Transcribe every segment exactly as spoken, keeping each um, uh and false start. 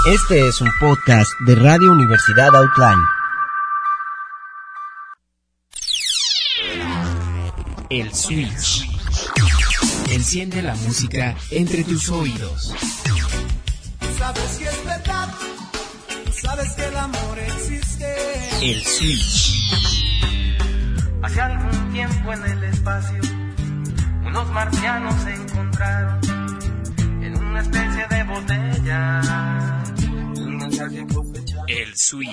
Este es un podcast de Radio Universidad Outline. El Switch. Enciende la música entre tus oídos. Sabes que es verdad, sabes que el amor existe. El Switch. Hace algún tiempo en el espacio, unos marcianos se encontraron en una especie de botella. Un mensaje cosechado. El Switch.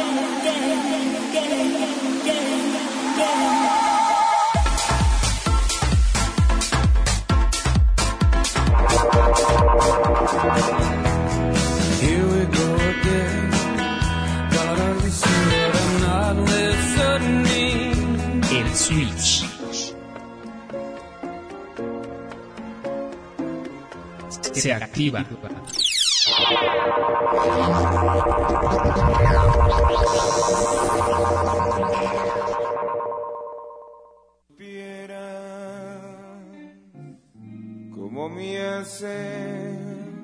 Here we go again. Gotta be sure I'm not listening. El Switch. Se activa. Como me hace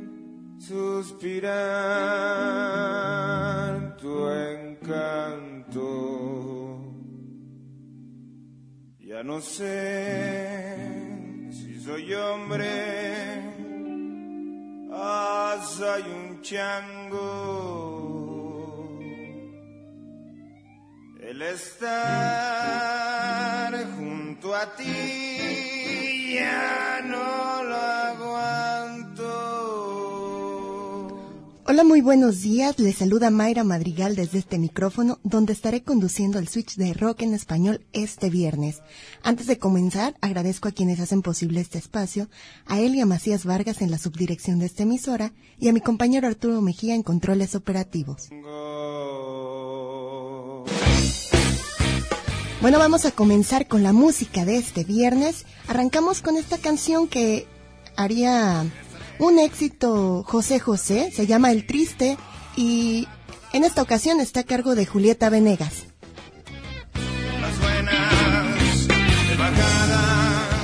suspirar tu encanto. Ya no sé si soy hombre, ah, soy un chango. El estar junto a ti ya no lo aguanto. Hola, muy buenos días. Les saluda Mayra Madrigal desde este micrófono, donde estaré conduciendo el Switch de Rock en Español este viernes. Antes de comenzar, agradezco a quienes hacen posible este espacio, a Elia Macías Vargas en la subdirección de esta emisora y a mi compañero Arturo Mejía en controles operativos. Bueno, vamos a comenzar con la música de este viernes. Arrancamos con esta canción que haría un éxito José José, se llama El Triste, y en esta ocasión está a cargo de Julieta Venegas. Las buenas de bajada.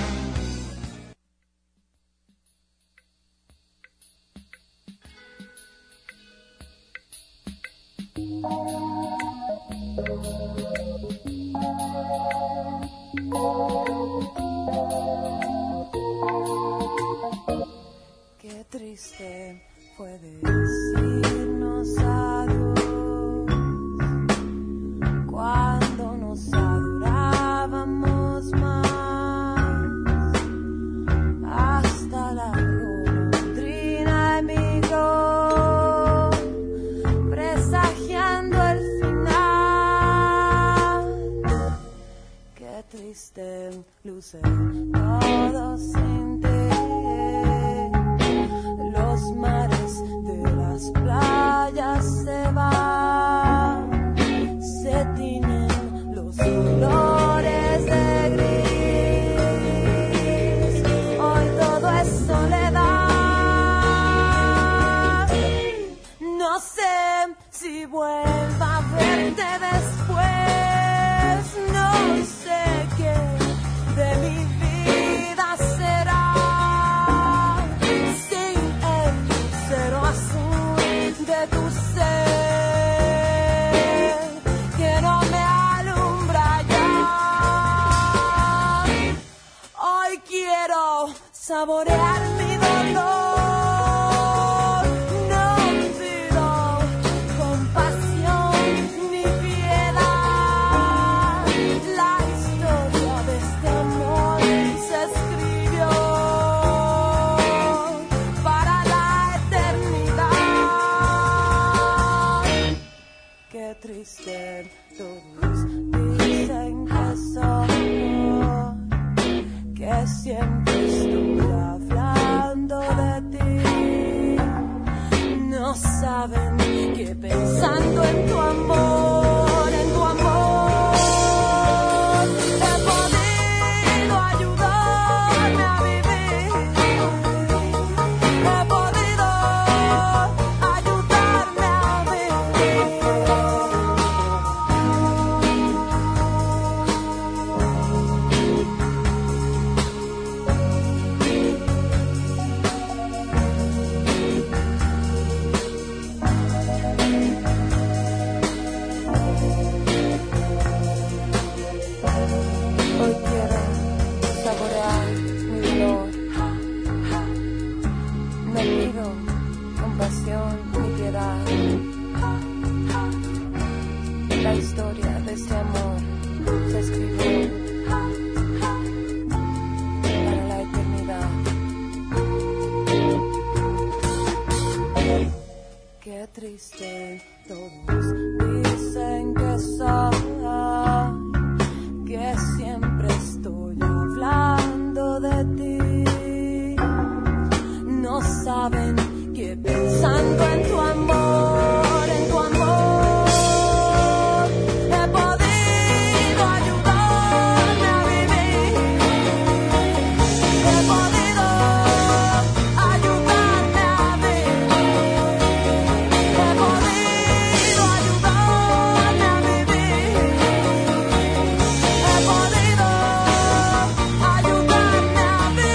Qué triste fue decirnos adiós cuando nos adorábamos más. Hasta la golondrina emigró, presagiando el final. Qué triste luce todo sin ti. Los mares de las playas se van, se tiñen los colores de gris. Hoy todo es soledad. No sé si vuelva a verte después. No sé qué de mi vida será. De tu ser que no me alumbra ya. Hoy quiero saborear mi dolor. No pido compasión ni piedad. La historia de este amor se escribió para la eternidad. Qué triste, todos dicen que soy, que siempre estoy hablando de ti. No saben que pensando en tu amor, en tu amor, he podido ayudarme a vivir. He podido ayudarme a vivir. pido compasión y piedad. La historia de este amor se escribió para la eternidad. Qué triste, todos dicen que soy, que siempre estoy hablando de ti. No saben que pensando en tu amor, en tu amor, he podido ayudarme a vivir. He podido ayudarme a vivir. He podido ayudarme a vivir. He podido ayudarme a vivir.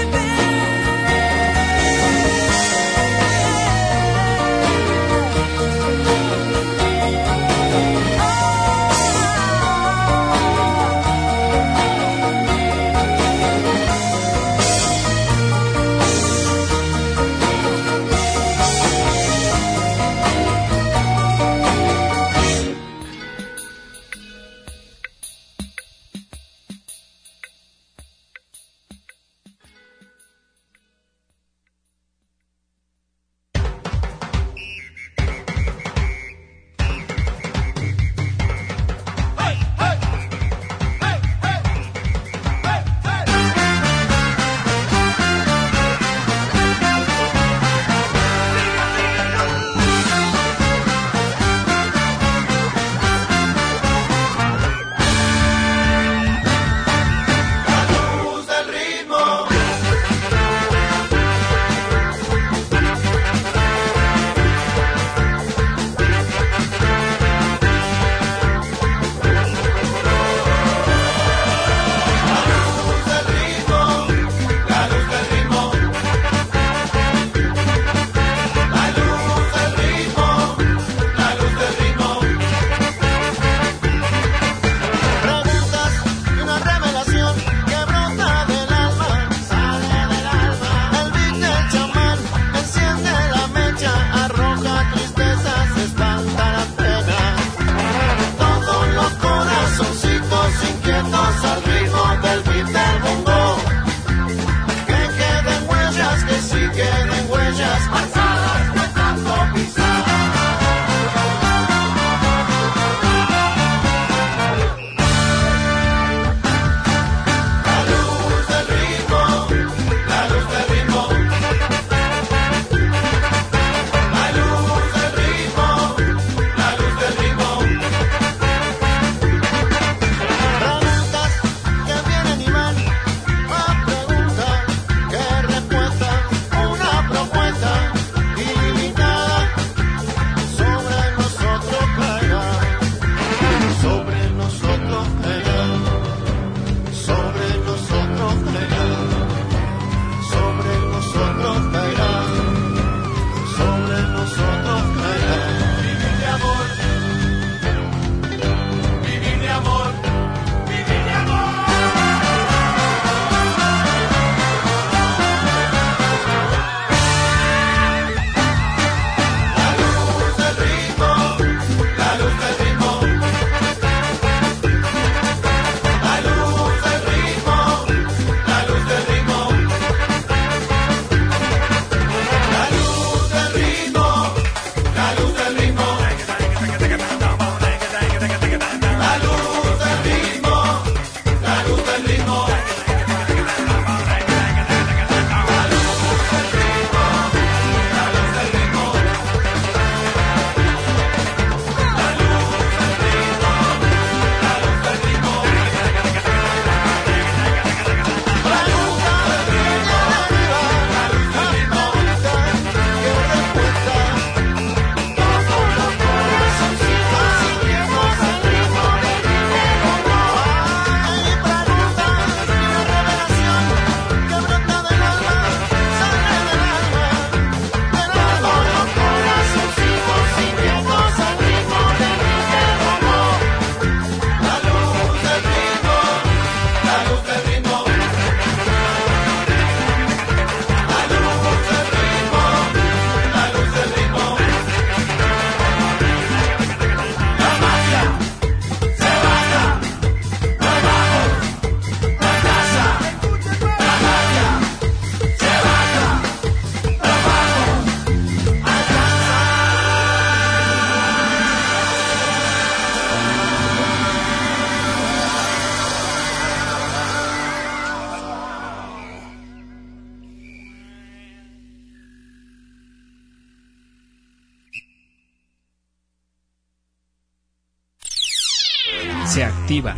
se activa.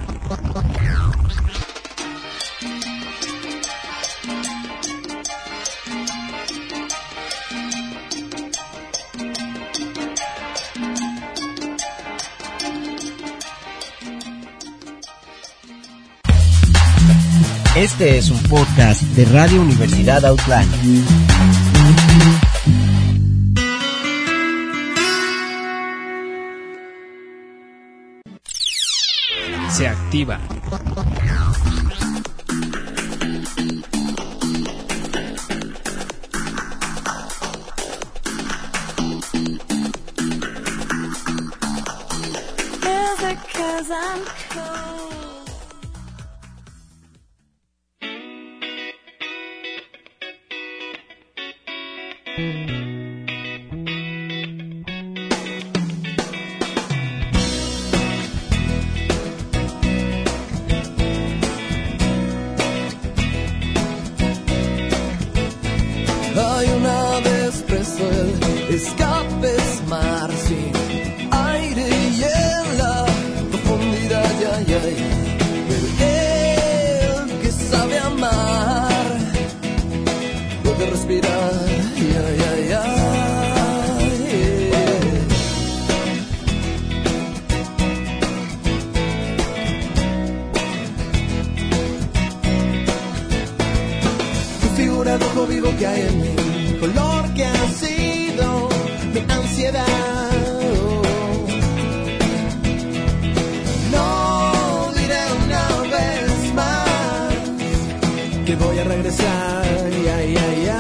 Este es un podcast de Radio Universidad Outline. Se activa. Hay una vez preso el escape es mar sin aire y en la profundidad, ya, ya, ya. Pero él que sabe amar puede respirar, ya, ya, ya. De rojo vivo que hay en mí, color que ha sido mi ansiedad. No diré una vez más que voy a regresar, ya, ya, ya.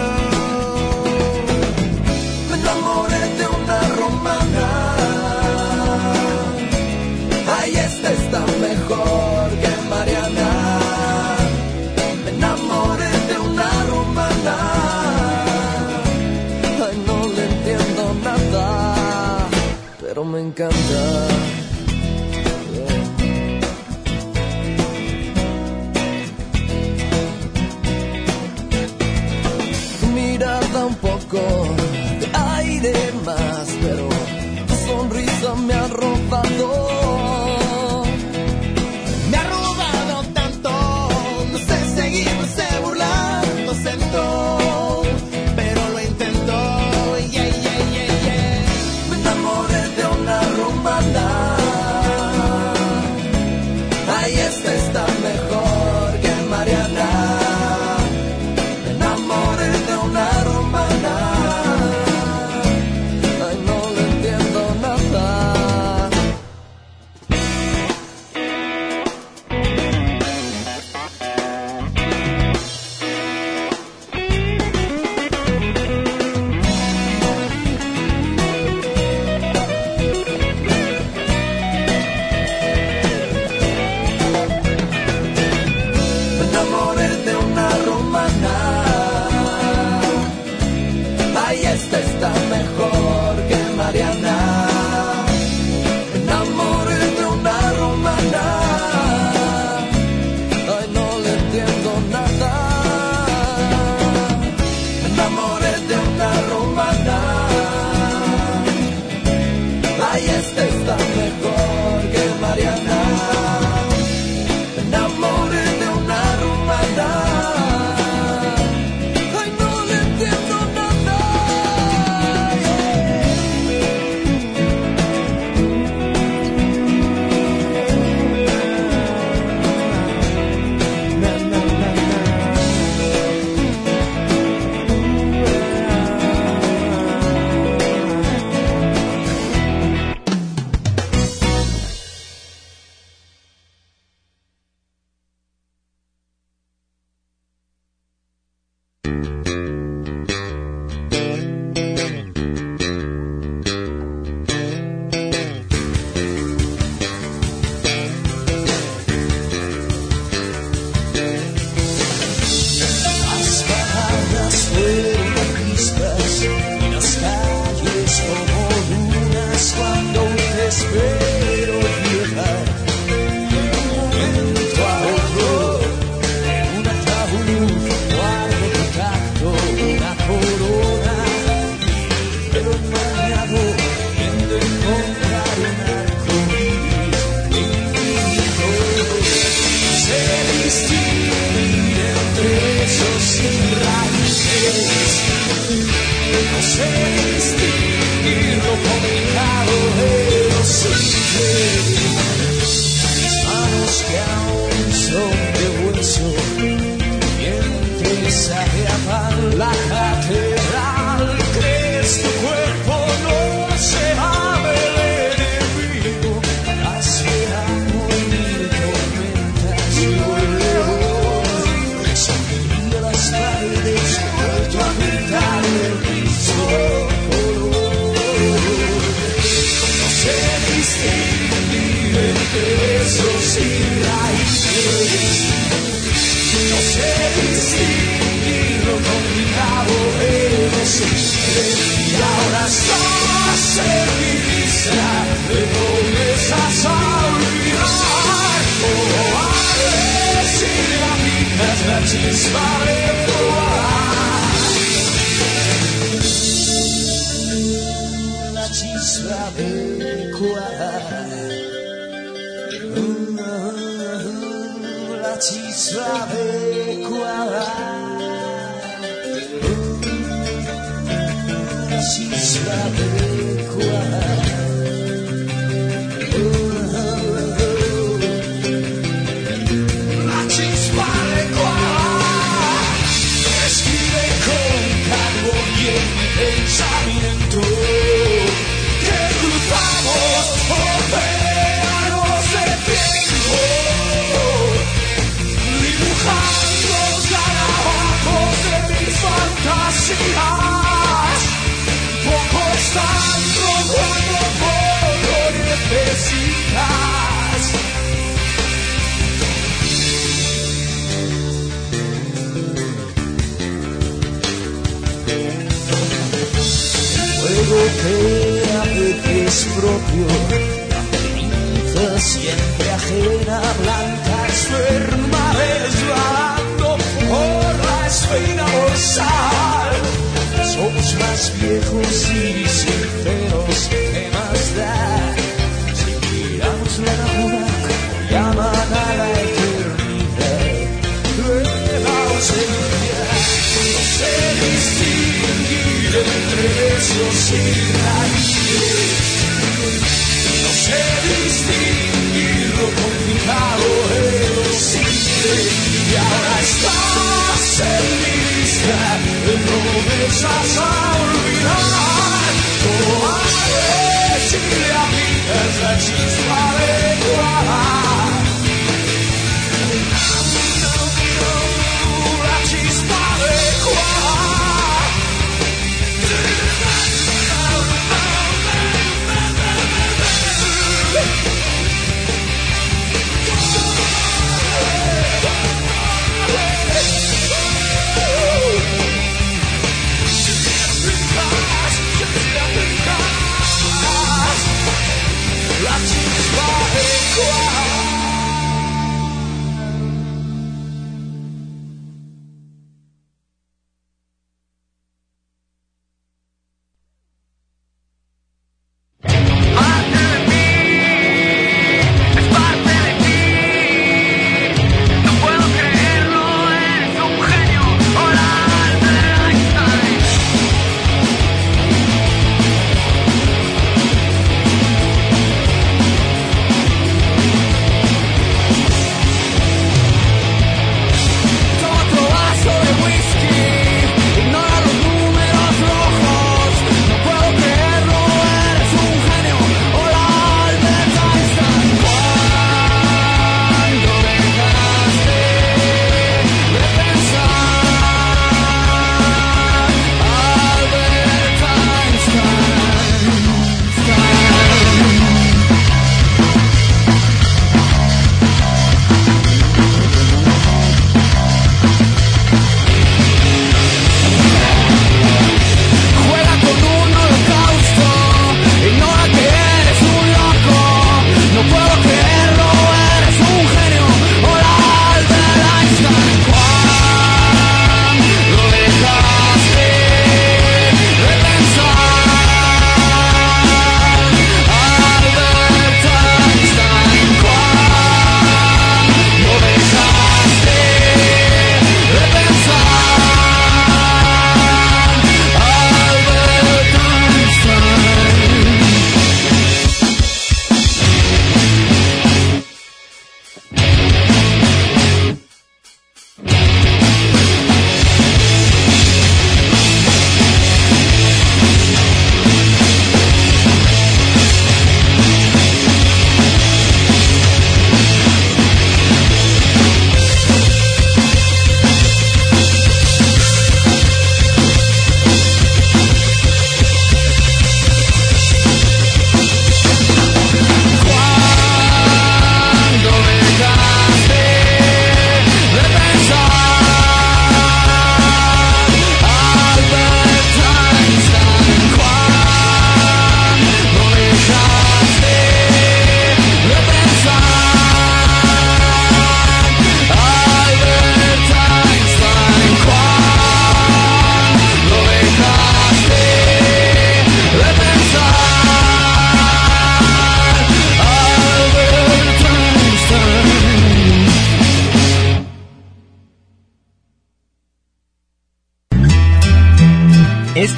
Me enamoré de una romana, ay, esta está mejor que Mariana. Pero me encanta. Tu mirada un poco de aire más, pero tu sonrisa me ha robado. Me ha robado tanto, no sé seguir, no sé burlar, no sé todo, pero lo intento. Yeah, yeah, yeah, yeah. Me enamoré de una rumana. Ay, esta está mejor que Mariana. Me enamoré de una rumana. Ay, no le entiendo nada. Me enamoré de una romana. Ay, esta está mejor que Mariana. Me enamoré de una romana. Ay, no le entiendo nada. Me enamoré de una romana. Ay, esta está mejor que Mariana. Me enamoré de una rumana. Ay, no le entiendo nada. Na, na, na, na. Las palabras fueron vistas y las calles como lunas cuando te espero llegar. De un momento a otro, en un ataúd guardo tu tacto, una corona, pero mañana viendo encontrar un arco iris. mis manos que aún son de hueso, mientras agrapan la catedral, crees tu cuerpo no se abre de enemigo, esperando mil tormentas y olor, sonríe las paredes, vuelto a pintar el mismo color. No sé distinguir entre besos y raíces, no sé distinguir lo complicado de lo simple, y ahora estás en mi lista de promesas a olvidar. Oh, a ver si le aplicas la chispa de tu amor, la chispa de cuadrar. La chispa de cuadrar, la chispa de cuadrar, la chispa de cuadrar, escribe con carbón y en mi pensamiento que cruzamos océanos de tiempo, dibujando trabajos de mis fantasías, poco están cuando poco necesitas. Fuego que a veces propio, la ceniza siempre ajena, blanca enferma, resbalando por la espina dorsal. Somos más viejos y sinceros, ¿qué más da? Si miramos la luna como llaman a la eternidad, la ausencia. No sé distinguir entre besos y raíces, no sé distinguir lo complicado de lo simple, y ahora estás en mi lista de promesas a olvidar. Oh, a ver si le aplicas la chispa de cuadrar, la chispa de cuadrar.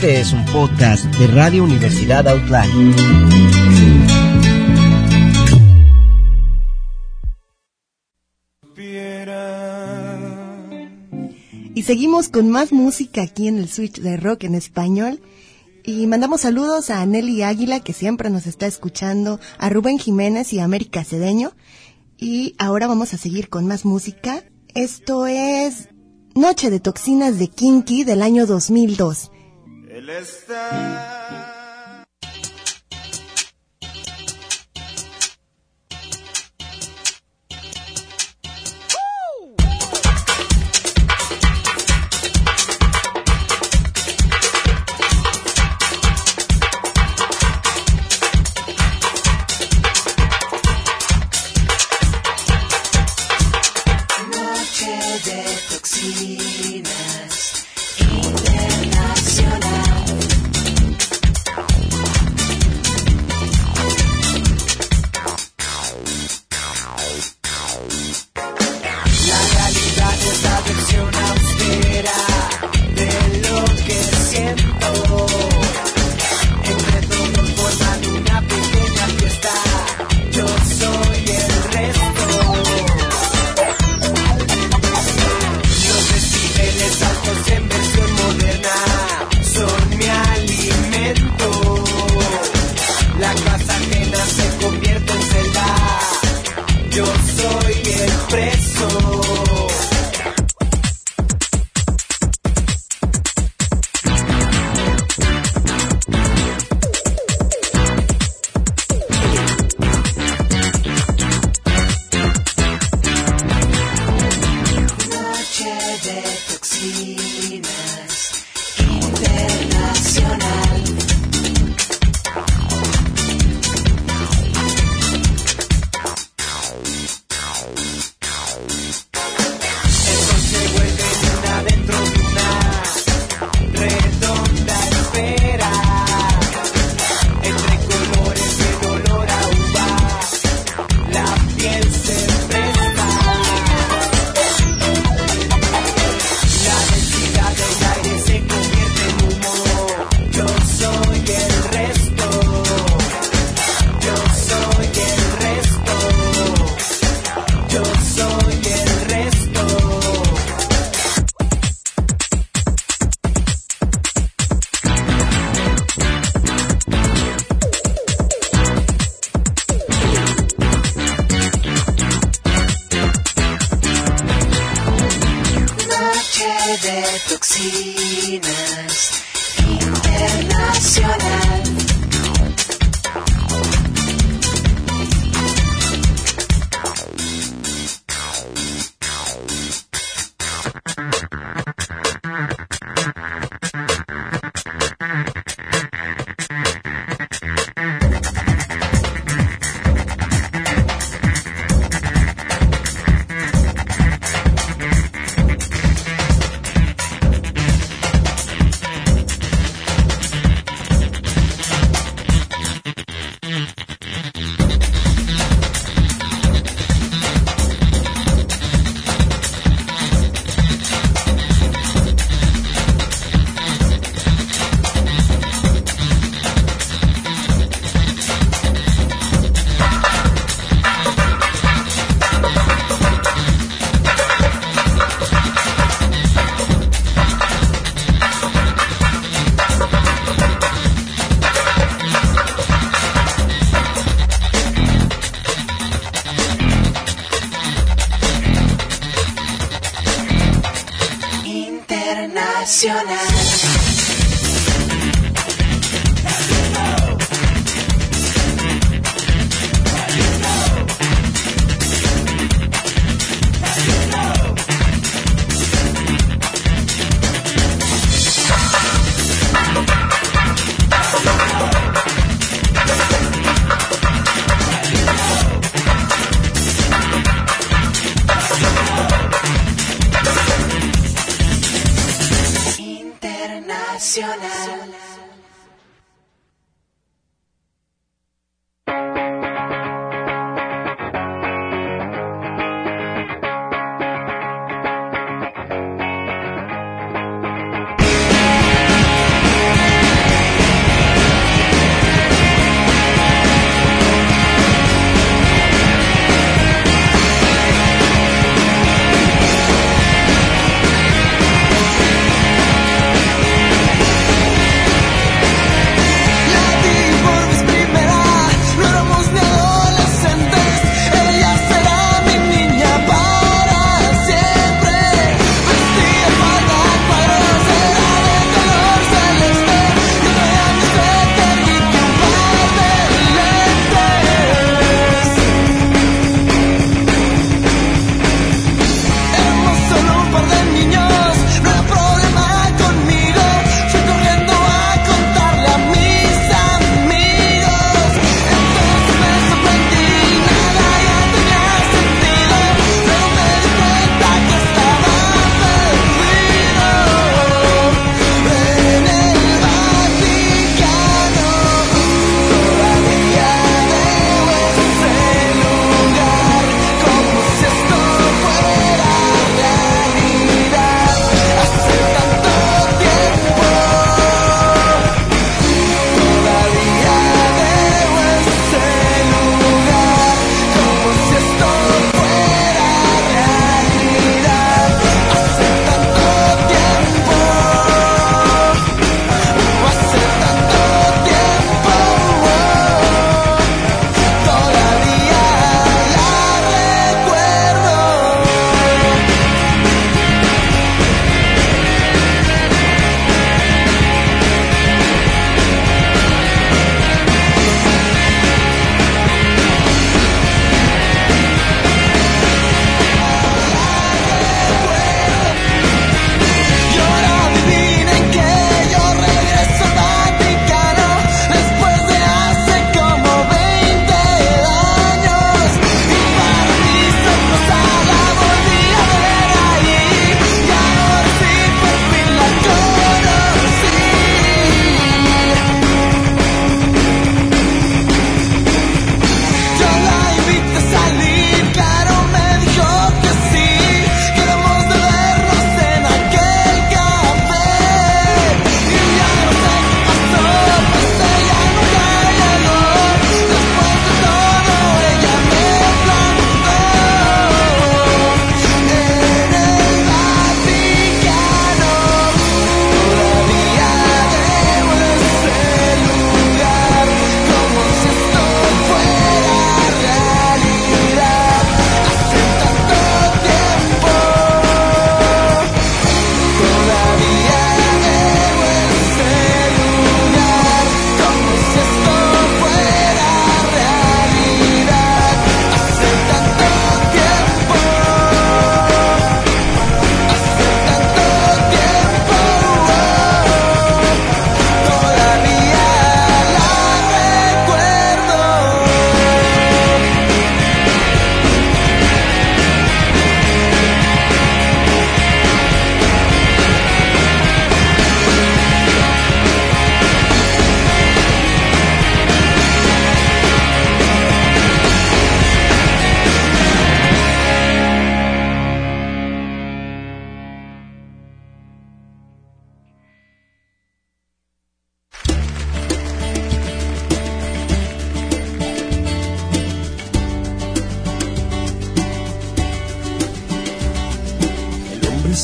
Este es un podcast de Radio Universidad Outline. Y seguimos con más música aquí en el Switch de Rock en Español. Y mandamos saludos a Nelly Águila, que siempre nos está escuchando, a Rubén Jiménez y a América Cedeño. Y ahora vamos a seguir con más música. Esto es Noche de Toxinas de Kinky del año dos mil dos. Él está...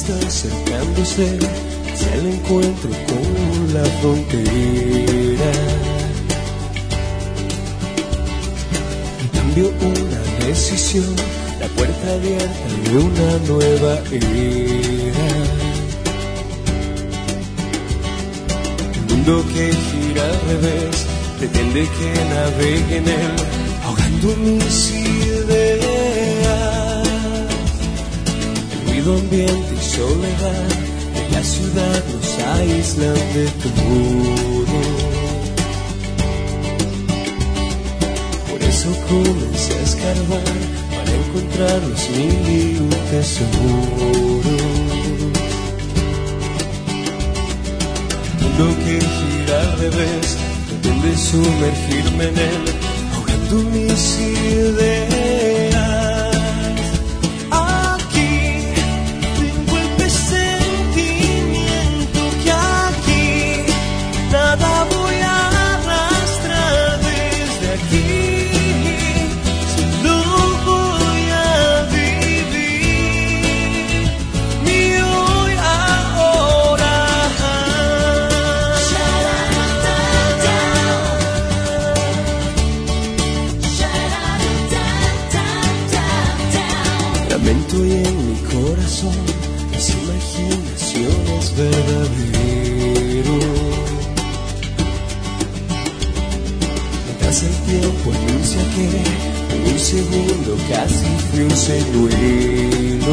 está acercándose hacia el encuentro con la frontera. Cambio, una decisión, la puerta abierta de una nueva era. El mundo que gira al revés pretende que navegue en él, ahogando mis ideas. El ruido ambiente y soledad de la ciudad nos aíslan de todo. Por eso comencé a escarbar para encontrar los mil y un tesoros. El mundo que gira al revés pretende sumergirme en él, ahogando mis ideas. Aquí tengo el presentimiento que aquí nada voy a arrastrar desde aquí. Y en mi corazón las imaginaciones verdaderas. Mientras el tiempo anuncia que en un segundo casi fui un señuelo.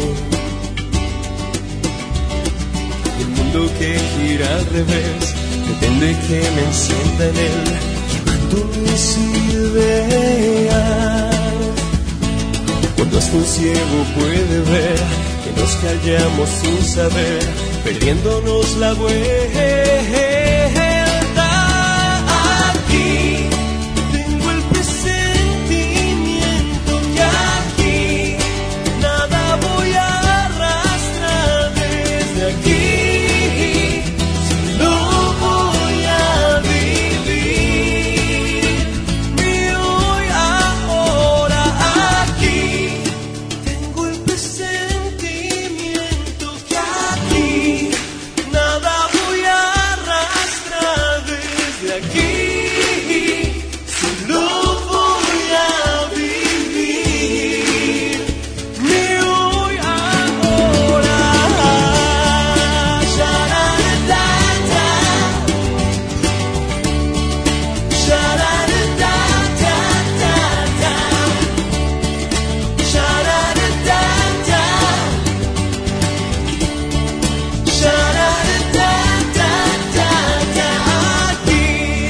El mundo que gira al revés pretende que me encienda en él, llevando mis ideas. Cuando hasta un ciego puede ver que nos callamos sin saber, perdiéndonos la vuelta. Aquí tengo el presentimiento que aquí nada voy a arrastrar desde aquí. Solo voy a vivir mi hoy ahora. Aquí tengo el presentimiento que aquí nada voy a arrastrar desde aquí. Solo voy a vivir mi hoy ahora. Sha-ra-ra-da-da. Sha-ra-ra-da-da-da-da. Sha-ra-ra-da-da. Sha-ra-ra-da-da-da-da. Aquí.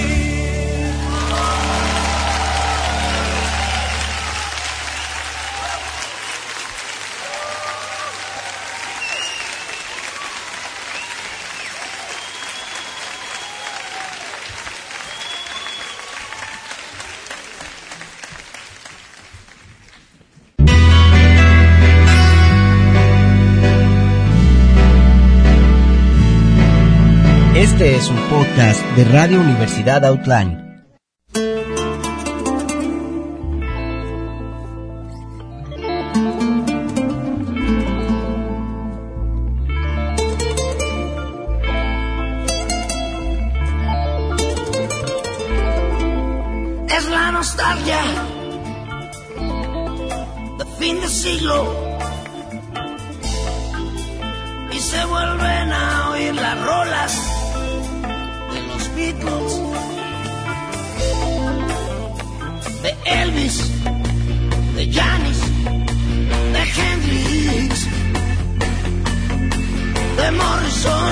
Este es un podcast de Radio Universidad Outline. Es la nostalgia de fin de siglo y se vuelven a oír las rolas de los Beatles, de Elvis, de Janis, de Hendrix, de Morrison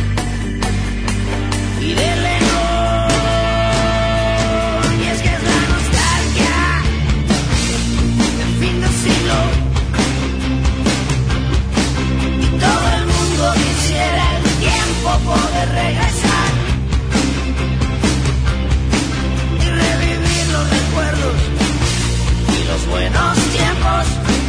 y de Lennon. Y es que es la nostalgia del fin del siglo y todo el mundo quisiera el tiempo poder regresar y revivir los recuerdos y los buenos tiempos,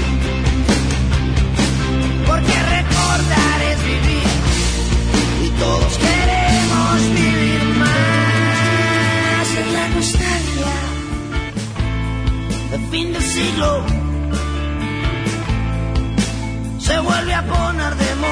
porque recordar es vivir y todos queremos vivir más. En la nostalgia del fin del siglo se vuelve a poner de moda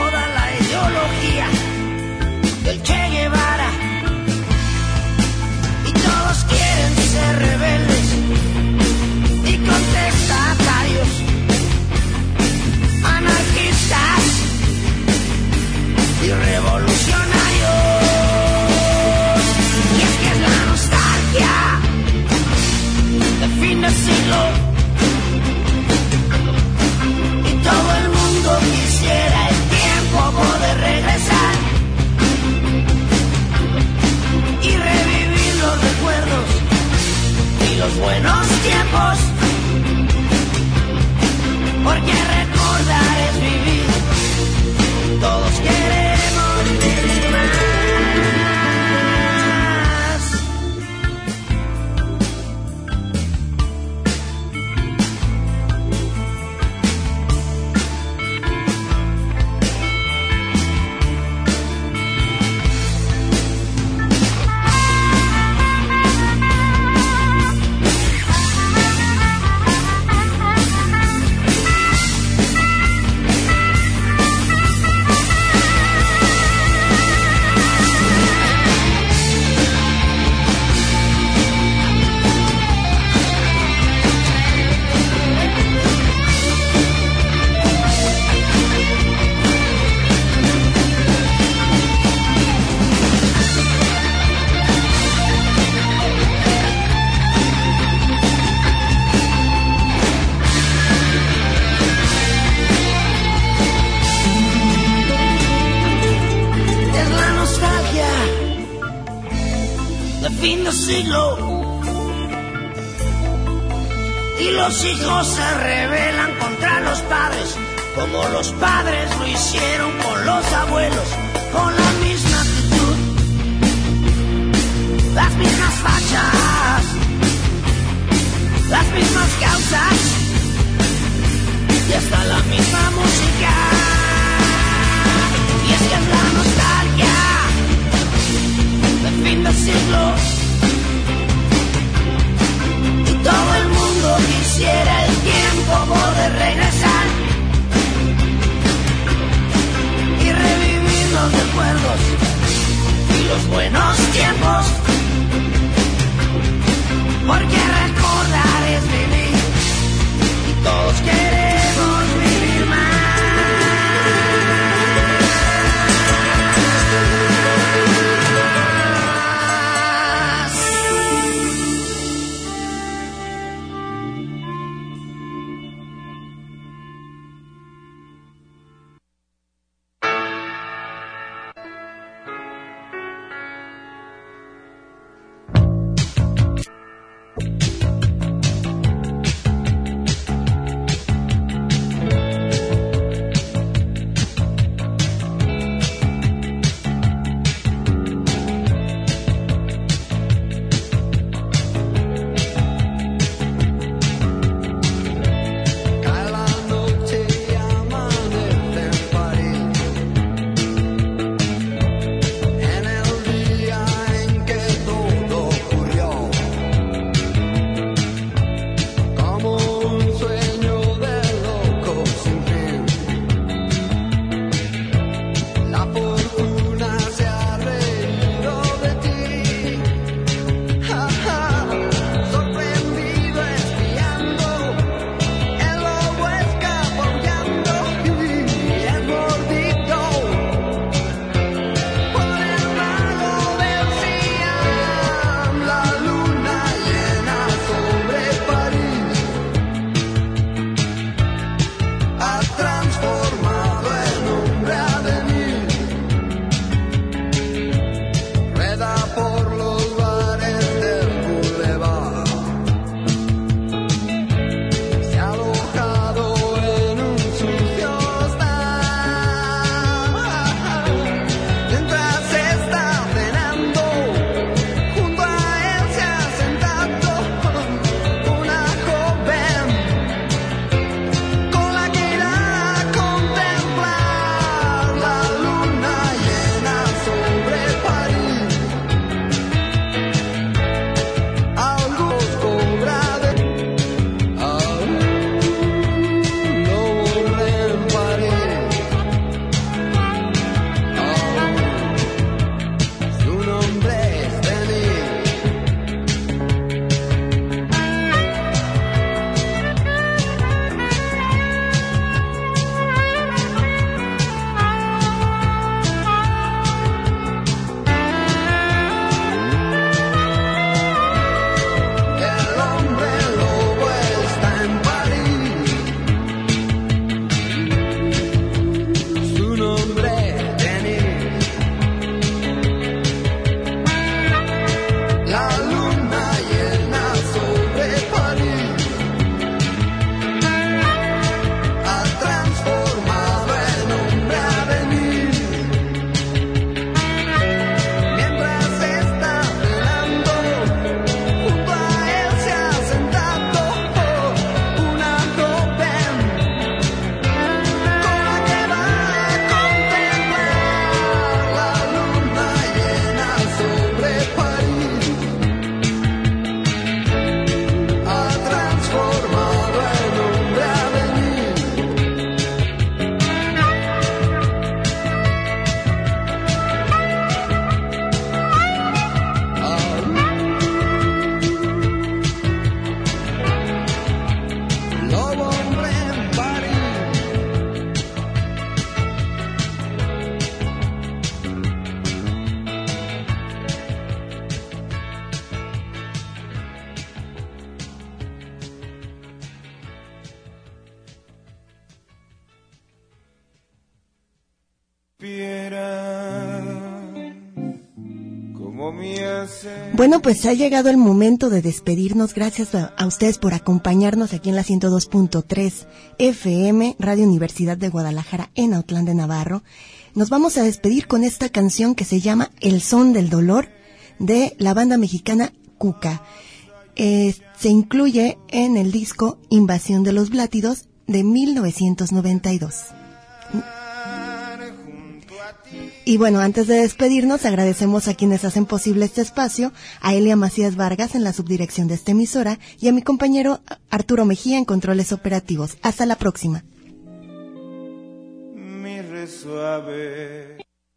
siglo. Y los hijos se rebelan contra los padres, como los padres lo hicieron con los abuelos, con la misma actitud, las mismas fachas, las mismas causas y hasta la misma música. Y es que es la nostalgia del fin del siglo. Y todo el mundo quisiera el tiempo poder regresar y revivir los recuerdos y los buenos tiempos. Porque recordar es vivir y todos queremos vivir más. Bueno, pues ha llegado el momento de despedirnos. Gracias a, a ustedes por acompañarnos aquí en la ciento dos punto tres F M, Radio Universidad de Guadalajara, en Autlán de Navarro. Nos vamos a despedir con esta canción que se llama El Son del Dolor, de la banda mexicana Cuca. Eh, se incluye en el disco Invasión de los Blátidos de mil novecientos noventa y dos. Y bueno, antes de despedirnos, agradecemos a quienes hacen posible este espacio, a Elia Macías Vargas en la subdirección de esta emisora y a mi compañero Arturo Mejía en controles operativos. Hasta la próxima. Mi resuave.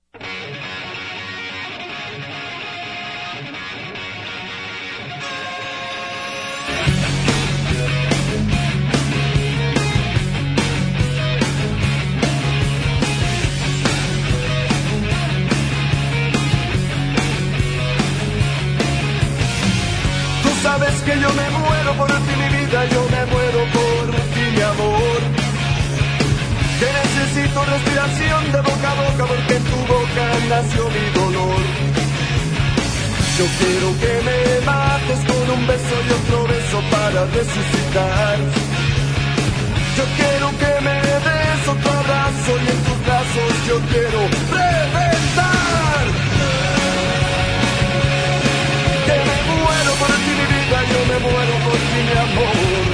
Sabes que yo me muero por ti, mi vida, yo me muero por ti, mi amor. Que necesito respiración de boca a boca, porque en tu boca nació mi dolor. Yo quiero que me mates con un beso y otro beso para resucitar. Yo quiero que me des otro abrazo y en tus brazos yo quiero reventar. Que me muero por ti, mi vida, yo me muero por ti, mi amor.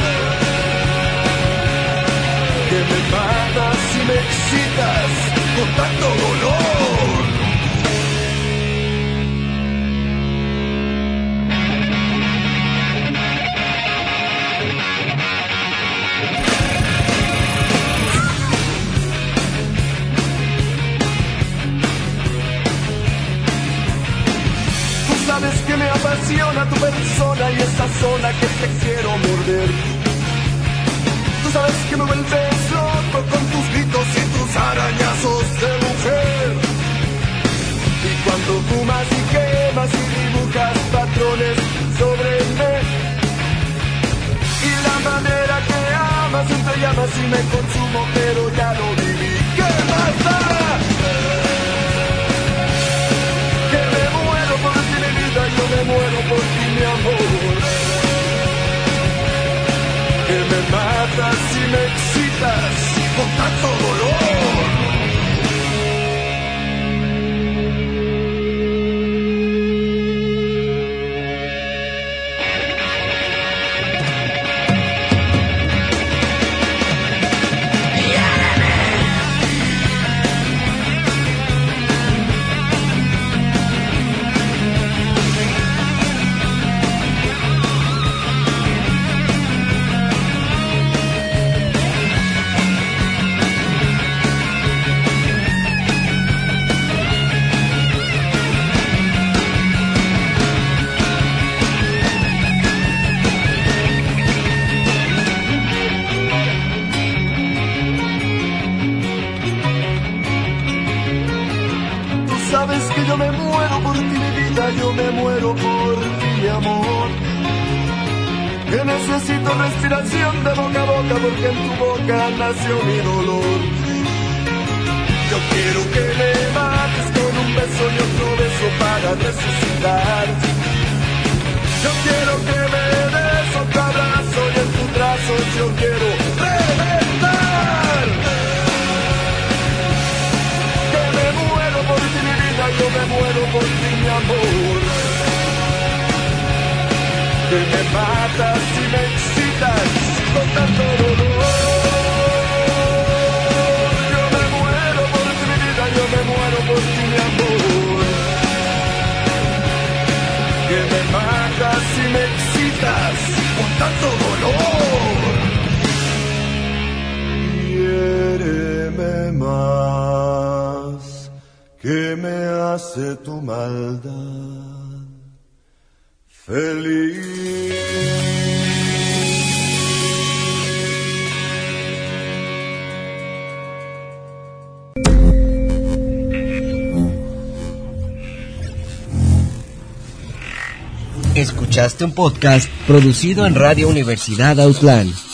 Que me matas y me excitas con tanto dolor. Sabes que me apasiona tu persona y esa zona que te quiero morder. Tú sabes que me vuelves loco con tus gritos y tus arañazos de mujer. Y cuando fumas y quemas y dibujas patrones sobre mí. Y la manera que amas entre llamas y me consumo, pero ya lo viví. ¿Qué más da? Yo me muero por ti, mi amor. Que me matas y me excitas con tanto dolor. Yo me muero por ti, mi vida, yo me muero por ti, mi amor. Que necesito respiración de boca a boca, porque en tu boca nació mi dolor. Yo quiero que me mates con un beso y otro beso para resucitar. Yo quiero que me des otro abrazo y en tus brazos yo quiero reventar. Que me muero por ti, mi vida, yo me muero por ti, mi amor. Que me matas y me excitas con tanto dolor. Yo me muero por ti, mi vida, yo me muero por ti, mi amor. Que me matas y me excitas con tanto dolor. Quiéreme más, que me hace tu maldad feliz. Escuchaste un podcast producido en Radio Universidad Autlán.